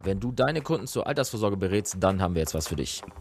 Wenn du deine Kunden zur Altersvorsorge berätst, dann haben wir jetzt was für dich. Am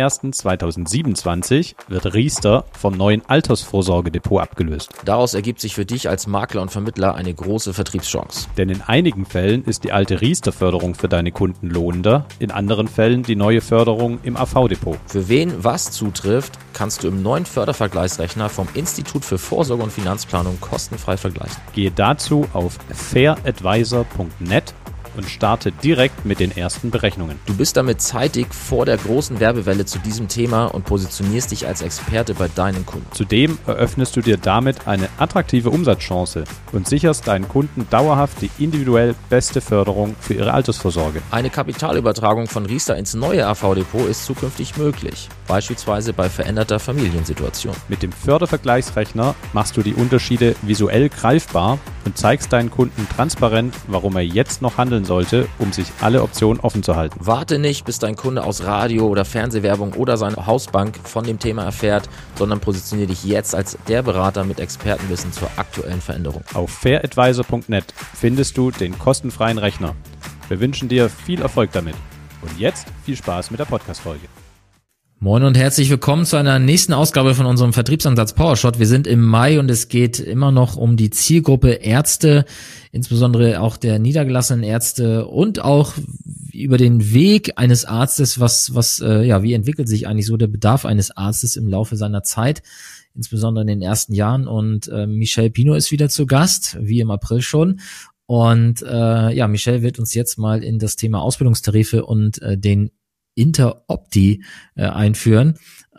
01.01.2027 wird Riester vom neuen Altersvorsorgedepot abgelöst. Daraus ergibt sich für dich als Makler und Vermittler eine große Vertriebschance. Denn in einigen Fällen ist die alte Riester-Förderung für deine Kunden lohnender, in anderen Fällen die neue Förderung im AV-Depot. Für wen was zutrifft, kannst du im neuen Fördervergleichsrechner vom Institut für Vorsorge und Finanzplanung kostenfrei vergleichen. Gehe dazu auf fairadvisor.net und starte direkt mit den ersten Berechnungen. Du bist damit zeitig vor der großen Werbewelle zu diesem Thema und positionierst dich als Experte bei deinen Kunden. Zudem eröffnest du dir damit eine attraktive Umsatzchance und sicherst deinen Kunden dauerhaft die individuell beste Förderung für ihre Altersvorsorge. Eine Kapitalübertragung von Riester ins neue AV-Depot ist zukünftig möglich, beispielsweise bei veränderter Familiensituation. Mit dem Fördervergleichsrechner machst du die Unterschiede visuell greifbar und zeigst deinen Kunden transparent, warum er jetzt noch handeln sollte, um sich alle Optionen offen zu halten. Warte nicht, bis dein Kunde aus Radio- oder Fernsehwerbung oder seine Hausbank von dem Thema erfährt, sondern positioniere dich jetzt als der Berater mit Expertenwissen zur aktuellen Veränderung. Auf fairadvisor.net findest du den kostenfreien Rechner. Wir wünschen dir viel Erfolg damit. Und jetzt viel Spaß mit der Podcast-Folge. Moin und herzlich willkommen zu einer nächsten Ausgabe von unserem Vertriebsansatz PowerShot. Wir sind im Mai und es geht immer noch um die Zielgruppe Ärzte, insbesondere auch der niedergelassenen Ärzte und auch über den Weg eines Arztes, wie entwickelt sich eigentlich so der Bedarf eines Arztes im Laufe seiner Zeit, insbesondere in den ersten Jahren. Und Michel Pino ist wieder zu Gast, wie im April schon. Und Michel wird uns jetzt mal in das Thema Ausbildungstarife und den Interopti einführen.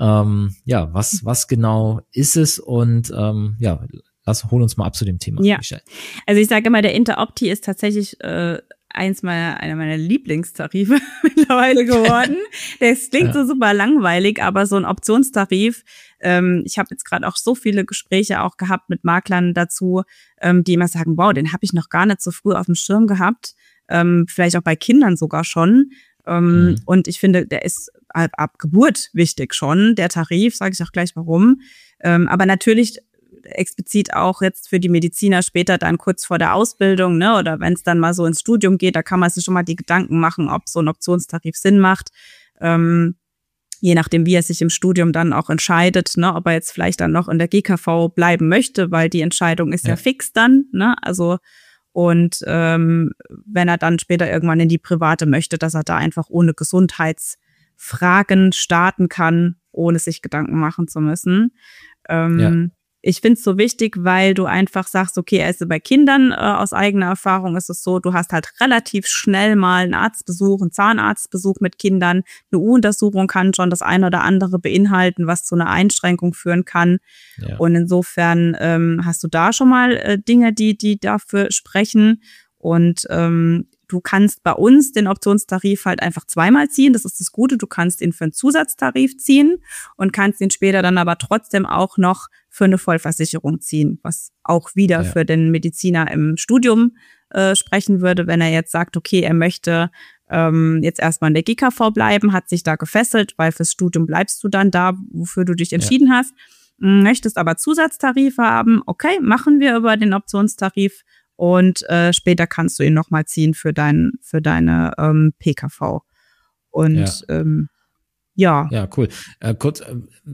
Was genau ist es? Und hol uns mal ab zu dem Thema, Michel. Also ich sage immer, der Interopti ist tatsächlich einer meiner Lieblingstarife mittlerweile geworden. Das klingt so super langweilig, aber so ein Optionstarif, ich habe jetzt gerade auch so viele Gespräche auch gehabt mit Maklern dazu, die immer sagen, wow, den habe ich noch gar nicht so früh auf dem Schirm gehabt, vielleicht auch bei Kindern sogar schon. Und ich finde, der ist ab Geburt wichtig schon, der Tarif, sage ich auch gleich warum. Aber natürlich explizit auch jetzt für die Mediziner später dann kurz vor der Ausbildung, ne, oder wenn es dann mal so ins Studium geht, da kann man sich schon mal die Gedanken machen, ob so ein Optionstarif Sinn macht. Je nachdem, wie er sich im Studium dann auch entscheidet, ne, ob er jetzt vielleicht dann noch in der GKV bleiben möchte, weil die Entscheidung ist ja fix dann, ne, also und wenn er dann später irgendwann in die Private möchte, dass er da einfach ohne Gesundheitsfragen starten kann, ohne sich Gedanken machen zu müssen. Ich finde es so wichtig, weil du einfach sagst, okay, also bei Kindern aus eigener Erfahrung ist es so, du hast halt relativ schnell mal einen Arztbesuch, einen Zahnarztbesuch mit Kindern. Eine U-Untersuchung kann schon das eine oder andere beinhalten, was zu einer Einschränkung führen kann. Ja. Und insofern hast du da schon mal Dinge, die dafür sprechen. Und du kannst bei uns den Optionstarif halt einfach zweimal ziehen. Das ist das Gute. Du kannst ihn für einen Zusatztarif ziehen und kannst ihn später dann aber trotzdem auch noch für eine Vollversicherung ziehen, was auch wieder für den Mediziner im Studium sprechen würde, wenn er jetzt sagt, okay, er möchte jetzt erstmal in der GKV bleiben, hat sich da gefesselt, weil fürs Studium bleibst du dann da, wofür du dich entschieden hast, möchtest aber Zusatztarife haben, okay, machen wir über den Optionstarif und später kannst du ihn nochmal ziehen für deine PKV. Und Ja, cool. Kurz,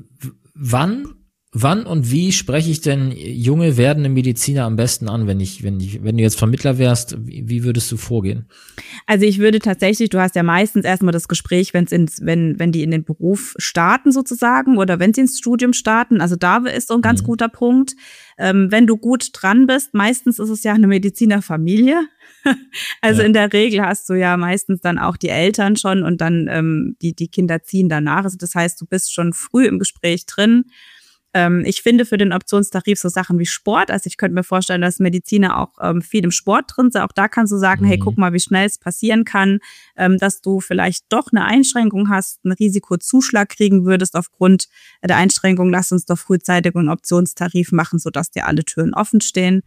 Wann und wie spreche ich denn junge werdende Mediziner am besten an, wenn du jetzt Vermittler wärst, wie würdest du vorgehen? Also ich würde tatsächlich, du hast ja meistens erstmal das Gespräch, wenn die in den Beruf starten sozusagen oder wenn sie ins Studium starten, also da ist so ein ganz guter Punkt. Wenn du gut dran bist, meistens ist es ja eine Medizinerfamilie. Also in der Regel hast du ja meistens dann auch die Eltern schon und dann die Kinder ziehen danach. Also das heißt, du bist schon früh im Gespräch drin. Ich finde für den Optionstarif so Sachen wie Sport, also ich könnte mir vorstellen, dass Mediziner auch viel im Sport drin sind. Auch da kannst du sagen, hey, guck mal, wie schnell es passieren kann, dass du vielleicht doch eine Einschränkung hast, einen Risikozuschlag kriegen würdest aufgrund der Einschränkung. Lass uns doch frühzeitig einen Optionstarif machen, sodass dir alle Türen offen stehen.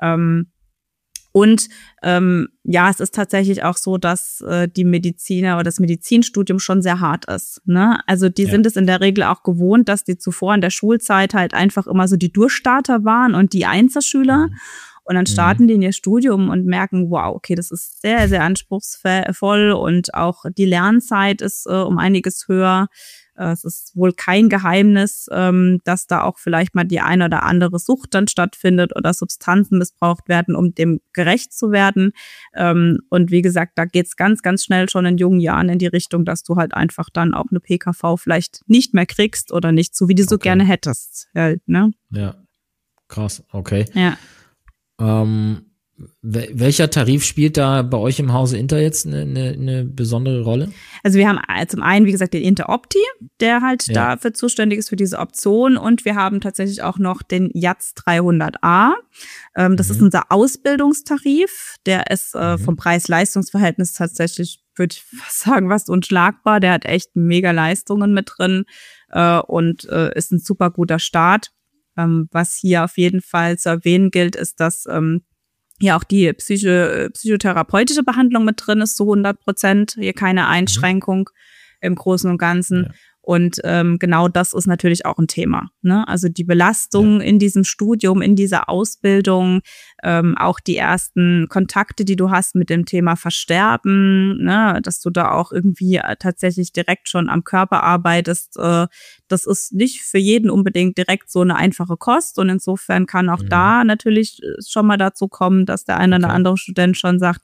Und es ist tatsächlich auch so, dass die Mediziner oder das Medizinstudium schon sehr hart ist, ne? Also die sind es in der Regel auch gewohnt, dass die zuvor in der Schulzeit halt einfach immer so die Durchstarter waren und die Einzelschüler. Und dann starten die in ihr Studium und merken, wow, okay, das ist sehr, sehr anspruchsvoll und auch die Lernzeit ist um einiges höher. Es ist wohl kein Geheimnis, dass da auch vielleicht mal die eine oder andere Sucht dann stattfindet oder Substanzen missbraucht werden, um dem gerecht zu werden. Und wie gesagt, da geht's ganz, ganz schnell schon in jungen Jahren in die Richtung, dass du halt einfach dann auch eine PKV vielleicht nicht mehr kriegst oder nicht so, wie du so gerne hättest. Halt, ne? Ja, krass, okay. Ja. Welcher Tarif spielt da bei euch im Hause Inter jetzt eine besondere Rolle? Also wir haben zum einen, wie gesagt, den Inter Opti, der halt dafür zuständig ist für diese Option, und wir haben tatsächlich auch noch den JAZ 300a. Das ist unser Ausbildungstarif. Der ist vom Preis-Leistungs-Verhältnis tatsächlich, würde ich fast sagen, fast unschlagbar. Der hat echt mega Leistungen mit drin und ist ein super guter Start. Was hier auf jeden Fall zu erwähnen gilt, ist, dass hier auch die psychotherapeutische Behandlung mit drin ist, zu 100%, hier keine Einschränkung im Großen und Ganzen. Ja. Und genau das ist natürlich auch ein Thema, ne? Also die Belastung in diesem Studium, in dieser Ausbildung, auch die ersten Kontakte, die du hast mit dem Thema Versterben, ne? Dass du da auch irgendwie tatsächlich direkt schon am Körper arbeitest, das ist nicht für jeden unbedingt direkt so eine einfache Kost. Und insofern kann auch da natürlich schon mal dazu kommen, dass der eine oder andere Student schon sagt,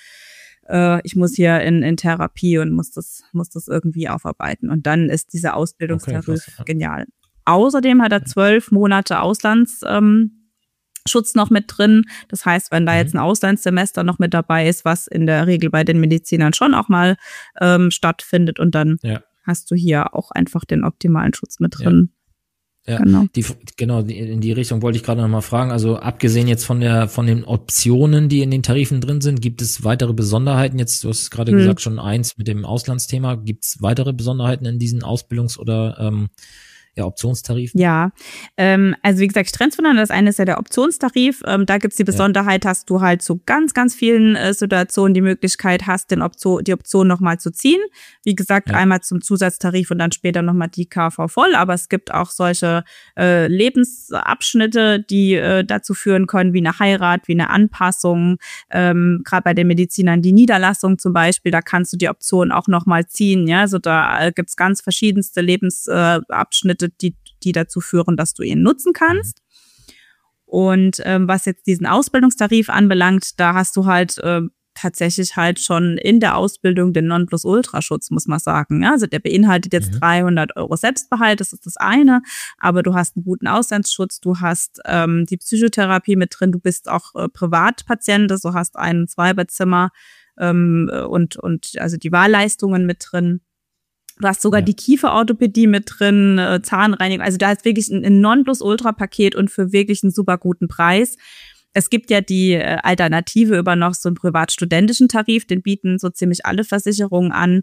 ich muss hier in Therapie und muss das irgendwie aufarbeiten. Und dann ist dieser Ausbildungstarif genial. Außerdem hat er 12 Monate Auslandsschutz noch mit drin. Das heißt, wenn da jetzt ein Auslandssemester noch mit dabei ist, was in der Regel bei den Medizinern schon auch mal stattfindet, und dann hast du hier auch einfach den optimalen Schutz mit drin. Ja, genau, in die Richtung wollte ich gerade noch mal fragen. Also abgesehen jetzt von den Optionen, die in den Tarifen drin sind, gibt es weitere Besonderheiten? Jetzt, du hast gerade gesagt, schon eins mit dem Auslandsthema. Gibt es weitere Besonderheiten in diesen Ausbildungs- oder Optionstarifen? Ja, also wie gesagt, ich trenne es voneinander. Das eine ist ja der Optionstarif. Da gibt's die Besonderheit, dass du halt zu ganz, ganz vielen Situationen die Möglichkeit hast, die Option nochmal zu ziehen. Wie gesagt, einmal zum Zusatztarif und dann später nochmal die KV voll. Aber es gibt auch solche Lebensabschnitte, die dazu führen können, wie eine Heirat, wie eine Anpassung. Gerade bei den Medizinern die Niederlassung zum Beispiel, da kannst du die Option auch nochmal ziehen. Ja, also da gibt's ganz verschiedenste Lebensabschnitte, die dazu führen, dass du ihn nutzen kannst. Und was jetzt diesen Ausbildungstarif anbelangt, da hast du halt tatsächlich halt schon in der Ausbildung den Nonplusultraschutz, muss man sagen. Ja, also der beinhaltet jetzt 300 € Selbstbehalt, das ist das eine, aber du hast einen guten Auslandsschutz, du hast die Psychotherapie mit drin, du bist auch Privatpatient, also hast ein Zweibettzimmer und also die Wahlleistungen mit drin. Du hast sogar die Kieferorthopädie mit drin, Zahnreinigung. Also da ist wirklich ein Nonplusultra-Paket und für wirklich einen super guten Preis. Es gibt ja die Alternative über noch so einen privatstudentischen Tarif, den bieten so ziemlich alle Versicherungen an.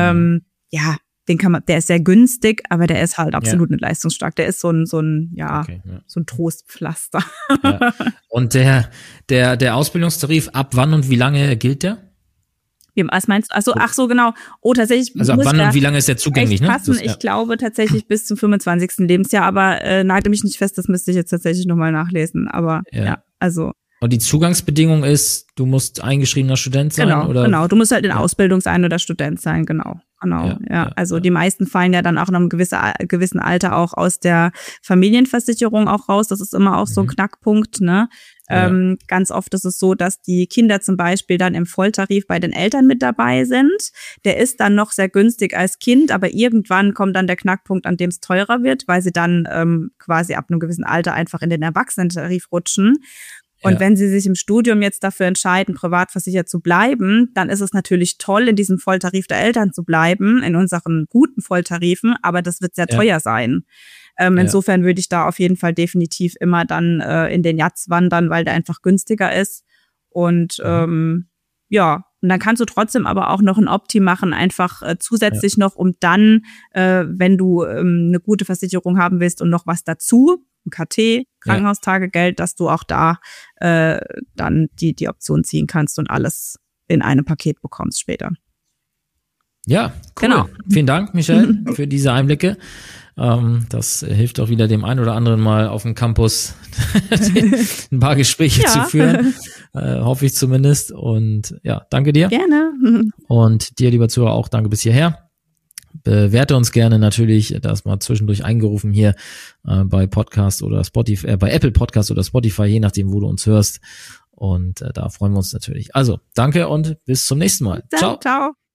Der ist sehr günstig, aber der ist halt absolut nicht leistungsstark. Der ist so ein Trostpflaster. Ja. Und der Ausbildungstarif, ab wann und wie lange gilt der? Was meinst du? Ach so, genau. Oh, tatsächlich. Also ab wann und wie lange ist der zugänglich? Ne? Ich glaube tatsächlich bis zum 25. Lebensjahr, aber nagel mich nicht fest, das müsste ich jetzt tatsächlich nochmal nachlesen. Aber also. Und die Zugangsbedingung ist, du musst eingeschriebener Student sein? Genau. Du musst halt in Ausbildung sein oder Student sein, genau. Also die meisten fallen ja dann auch in einem gewissen Alter auch aus der Familienversicherung auch raus. Das ist immer auch so ein Knackpunkt, ne? Ganz oft ist es so, dass die Kinder zum Beispiel dann im Volltarif bei den Eltern mit dabei sind. Der ist dann noch sehr günstig als Kind, aber irgendwann kommt dann der Knackpunkt, an dem es teurer wird, weil sie dann quasi ab einem gewissen Alter einfach in den Erwachsenentarif rutschen. Und wenn sie sich im Studium jetzt dafür entscheiden, privat versichert zu bleiben, dann ist es natürlich toll, in diesem Volltarif der Eltern zu bleiben, in unseren guten Volltarifen, aber das wird sehr teuer sein. Insofern würde ich da auf jeden Fall definitiv immer dann in den JAZ wandern, weil der einfach günstiger ist. Und und dann kannst du trotzdem aber auch noch ein Opti machen, einfach zusätzlich noch, um dann, wenn du eine gute Versicherung haben willst und noch was dazu, ein KT, Krankenhaustagegeld, dass du auch da dann die Option ziehen kannst und alles in einem Paket bekommst später. Ja, cool. Genau. Vielen Dank, Michelle, für diese Einblicke. Das hilft auch wieder dem einen oder anderen mal auf dem Campus ein paar Gespräche zu führen. Hoffe ich zumindest. Und ja, danke dir. Gerne. Und dir, lieber Zuhörer, auch danke bis hierher. Bewerte uns gerne natürlich, das mal zwischendurch eingerufen hier bei Podcast oder Spotify, bei Apple Podcast oder Spotify, je nachdem, wo du uns hörst. Und da freuen wir uns natürlich. Also, danke und bis zum nächsten Mal. Ciao. Ciao.